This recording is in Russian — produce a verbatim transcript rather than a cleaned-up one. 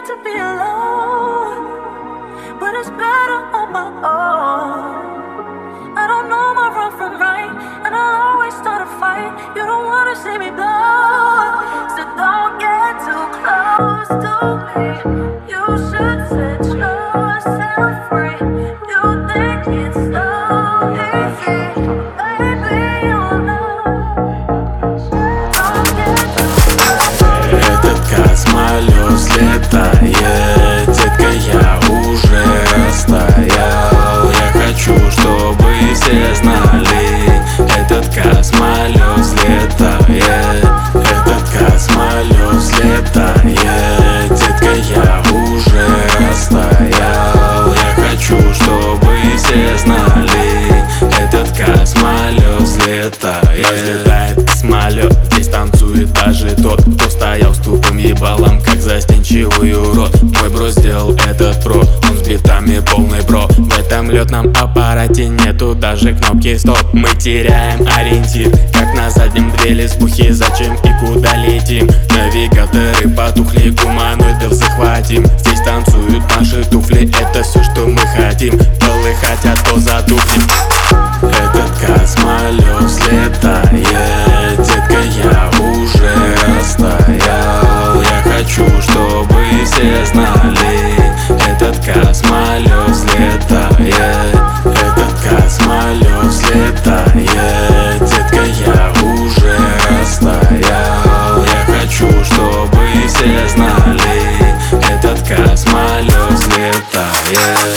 to be alone, but it's better on my own. I don't know my wrong from right, and I'll always start a fight. You don't wanna see me blow, so don't get too close to me. You should set yourself free. You think it's so easy, baby, you know. Don't get too close. Этот космолет взлетает, детка, я уже растаял. Я хочу, чтобы все знали, этот космолет взлетает. Этот космолет взлетает, детка, я уже растаял. Я хочу, чтобы все знали, этот космолет взлетает. Взлетает космолет, здесь танцует даже тот, кто стоял с тупым ебалом, как застенчивый урод. Мой бро сделал этот про, он с битами полный бро. В этом летном аппарате нету даже кнопки стоп. Мы теряем ориентир, как на заднем две спухи. Зачем и куда летим? Навигаторы потухли, гуманоидов захватим. Здесь танцуют наши туфли, это все, что мы хотим. Полыхать, а то затухнем. Этот космолет взлетает, детка, я уже растаял. Я хочу, чтобы все знали, этот космолет взлетает. Этот космолет взлетает, детка, я уже растаял. Я хочу, чтобы все знали, этот космолет взлетает.